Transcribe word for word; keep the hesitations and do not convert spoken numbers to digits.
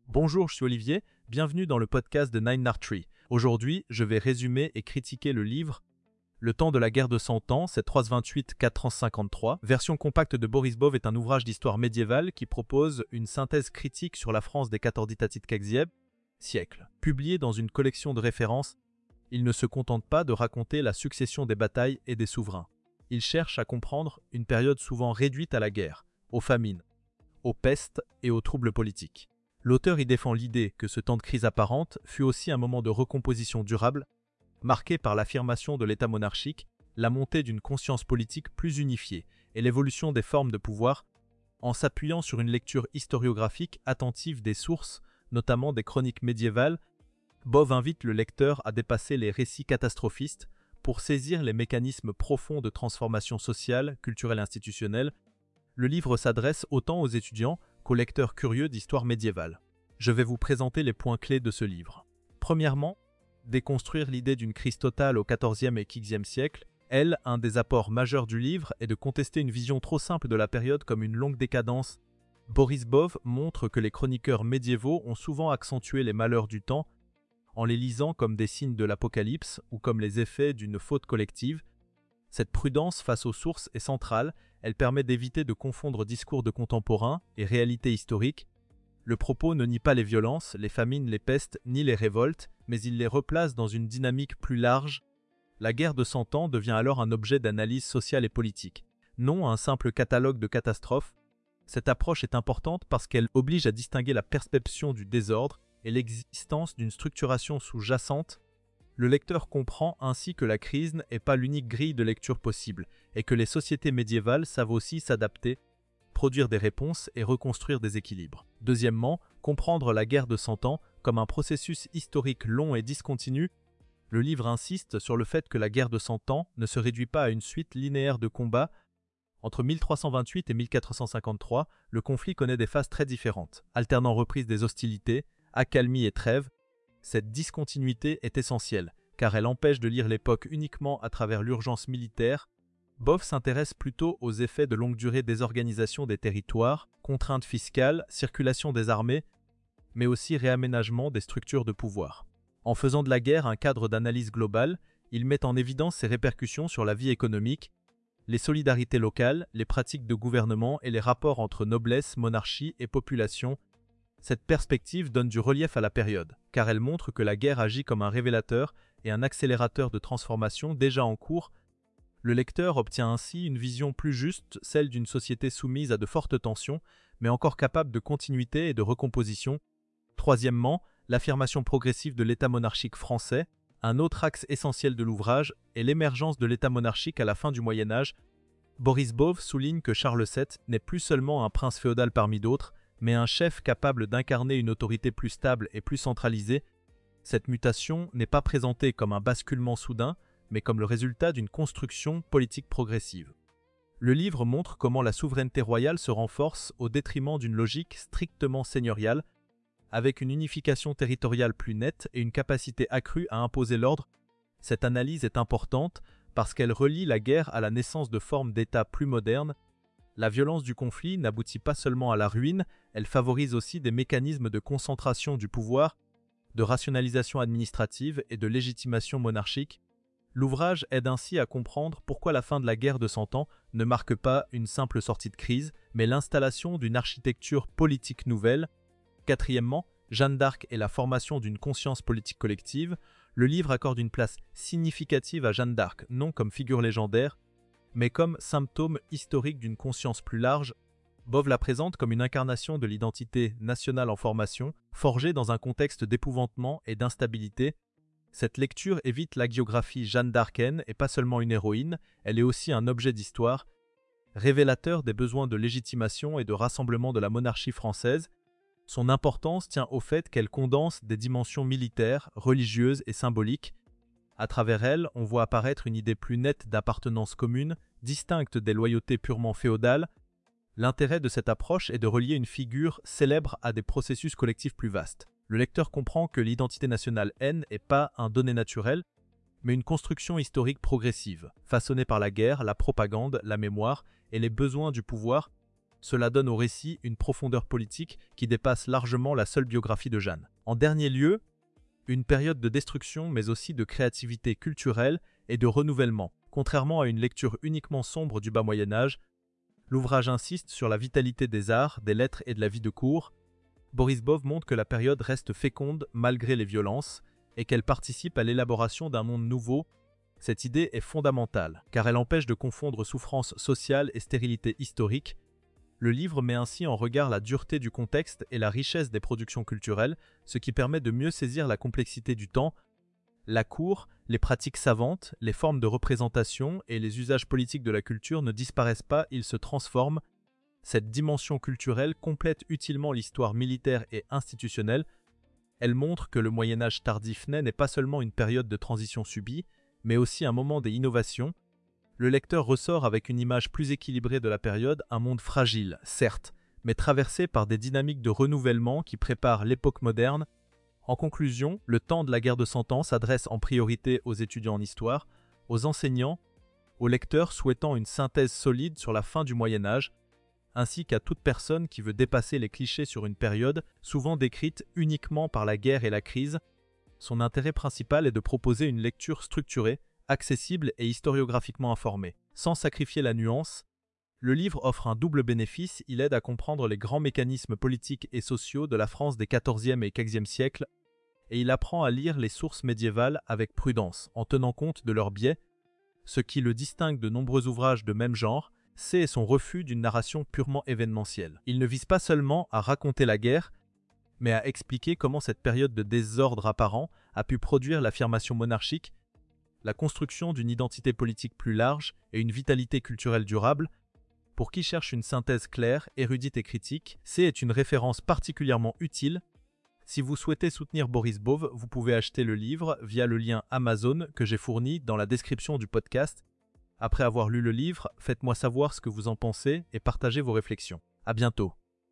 Bonjour, je suis Olivier, bienvenue dans le podcast de Nine Tree. Aujourd'hui, je vais résumer et critiquer le livre Le temps de la guerre de Cent Ans, c'est trois cent vingt-huit quatre cent cinquante-trois. Version compacte de Boris Bov est un ouvrage d'histoire médiévale qui propose une synthèse critique sur la France des quatorzitatitkaxième siècle. Publié dans une collection de références, il ne se contente pas de raconter la succession des batailles et des souverains. Il cherche à comprendre une période souvent réduite à la guerre, aux famines, aux pestes et aux troubles politiques. L'auteur y défend l'idée que ce temps de crise apparente fut aussi un moment de recomposition durable, marqué par l'affirmation de l'État monarchique, la montée d'une conscience politique plus unifiée et l'évolution des formes de pouvoir, en s'appuyant sur une lecture historiographique attentive des sources, notamment des chroniques médiévales. Bov invite le lecteur à dépasser les récits catastrophistes pour saisir les mécanismes profonds de transformation sociale, culturelle et institutionnelle. Le livre s'adresse autant aux étudiants qu'aux lecteurs curieux d'histoire médiévale. Je vais vous présenter les points clés de ce livre. Premièrement, déconstruire l'idée d'une crise totale au quatorzième et quinzième siècle. Elle, un des apports majeurs du livre est de contester une vision trop simple de la période comme une longue décadence. Boris Bov montre que les chroniqueurs médiévaux ont souvent accentué les malheurs du temps en les lisant comme des signes de l'apocalypse ou comme les effets d'une faute collective. Cette prudence face aux sources est centrale, elle permet d'éviter de confondre discours de contemporains et réalité historique. Le propos ne nie pas les violences, les famines, les pestes, ni les révoltes, mais il les replace dans une dynamique plus large. La guerre de Cent Ans devient alors un objet d'analyse sociale et politique, non un simple catalogue de catastrophes. Cette approche est importante parce qu'elle oblige à distinguer la perception du désordre et l'existence d'une structuration sous-jacente. Le lecteur comprend ainsi que la crise n'est pas l'unique grille de lecture possible et que les sociétés médiévales savent aussi s'adapter, produire des réponses et reconstruire des équilibres. Deuxièmement, comprendre la guerre de Cent Ans comme un processus historique long et discontinu. Le livre insiste sur le fait que la guerre de Cent Ans ne se réduit pas à une suite linéaire de combats. Entre mille trois cent vingt-huit et mille quatre cent cinquante-trois, le conflit connaît des phases très différentes, alternant reprise des hostilités, accalmie et trêve. Cette discontinuité est essentielle, car elle empêche de lire l'époque uniquement à travers l'urgence militaire. Bov s'intéresse plutôt aux effets de longue durée désorganisation des territoires, contraintes fiscales, circulation des armées, mais aussi réaménagement des structures de pouvoir. En faisant de la guerre un cadre d'analyse globale, il met en évidence ses répercussions sur la vie économique, les solidarités locales, les pratiques de gouvernement et les rapports entre noblesse, monarchie et population. Cette perspective donne du relief à la période, car elle montre que la guerre agit comme un révélateur et un accélérateur de transformation déjà en cours. Le lecteur obtient ainsi une vision plus juste, celle d'une société soumise à de fortes tensions, mais encore capable de continuité et de recomposition. Troisièmement, l'affirmation progressive de l'État monarchique français. Un autre axe essentiel de l'ouvrage est l'émergence de l'État monarchique à la fin du Moyen Âge. Boris Bov souligne que Charles sept n'est plus seulement un prince féodal parmi d'autres, mais un chef capable d'incarner une autorité plus stable et plus centralisée. Cette mutation n'est pas présentée comme un basculement soudain, mais comme le résultat d'une construction politique progressive. Le livre montre comment la souveraineté royale se renforce au détriment d'une logique strictement seigneuriale, avec une unification territoriale plus nette et une capacité accrue à imposer l'ordre. Cette analyse est importante parce qu'elle relie la guerre à la naissance de formes d'États plus modernes. La violence du conflit n'aboutit pas seulement à la ruine, elle favorise aussi des mécanismes de concentration du pouvoir, de rationalisation administrative et de légitimation monarchique. L'ouvrage aide ainsi à comprendre pourquoi la fin de la guerre de Cent Ans ne marque pas une simple sortie de crise, mais l'installation d'une architecture politique nouvelle. Quatrièmement, Jeanne d'Arc et la formation d'une conscience politique collective. Le livre accorde une place significative à Jeanne d'Arc, non comme figure légendaire, mais comme symptôme historique d'une conscience plus large. Bov la présente comme une incarnation de l'identité nationale en formation, forgée dans un contexte d'épouvantement et d'instabilité. Cette lecture évite l'hagiographie Jeanne d'Arcaine et pas seulement une héroïne, elle est aussi un objet d'histoire, révélateur des besoins de légitimation et de rassemblement de la monarchie française. Son importance tient au fait qu'elle condense des dimensions militaires, religieuses et symboliques. À travers elle, on voit apparaître une idée plus nette d'appartenance commune, distincte des loyautés purement féodales. L'intérêt de cette approche est de relier une figure célèbre à des processus collectifs plus vastes. Le lecteur comprend que l'identité nationale N n'est pas un donné naturel, mais une construction historique progressive, façonnée par la guerre, la propagande, la mémoire et les besoins du pouvoir. Cela donne au récit une profondeur politique qui dépasse largement la seule biographie de Jeanne. En dernier lieu, une période de destruction mais aussi de créativité culturelle et de renouvellement. Contrairement à une lecture uniquement sombre du bas Moyen-Âge, l'ouvrage insiste sur la vitalité des arts, des lettres et de la vie de cour. Boris Bov montre que la période reste féconde malgré les violences et qu'elle participe à l'élaboration d'un monde nouveau. Cette idée est fondamentale, car elle empêche de confondre souffrance sociale et stérilité historique. Le livre met ainsi en regard la dureté du contexte et la richesse des productions culturelles, ce qui permet de mieux saisir la complexité du temps. La cour, les pratiques savantes, les formes de représentation et les usages politiques de la culture ne disparaissent pas, ils se transforment. Cette dimension culturelle complète utilement l'histoire militaire et institutionnelle. Elle montre que le Moyen-Âge tardif n'est pas seulement une période de transition subie, mais aussi un moment des innovations. Le lecteur ressort avec une image plus équilibrée de la période, un monde fragile, certes, mais traversé par des dynamiques de renouvellement qui préparent l'époque moderne. En conclusion, Le temps de la guerre de Cent Ans s'adresse en priorité aux étudiants en histoire, aux enseignants, aux lecteurs souhaitant une synthèse solide sur la fin du Moyen-Âge, ainsi qu'à toute personne qui veut dépasser les clichés sur une période souvent décrite uniquement par la guerre et la crise. Son intérêt principal est de proposer une lecture structurée, accessible et historiographiquement informée. Sans sacrifier la nuance, le livre offre un double bénéfice, il aide à comprendre les grands mécanismes politiques et sociaux de la France des quatorzième et quinzième siècles, et il apprend à lire les sources médiévales avec prudence, en tenant compte de leurs biais, ce qui le distingue de nombreux ouvrages de même genre. C'est son refus d'une narration purement événementielle. Il ne vise pas seulement à raconter la guerre, mais à expliquer comment cette période de désordre apparent a pu produire l'affirmation monarchique, la construction d'une identité politique plus large et une vitalité culturelle durable. Pour qui cherche une synthèse claire, érudite et critique, C est une référence particulièrement utile. Si vous souhaitez soutenir Boris Bov, vous pouvez acheter le livre via le lien Amazon que j'ai fourni dans la description du podcast. Après avoir lu le livre, faites-moi savoir ce que vous en pensez et partagez vos réflexions. À bientôt.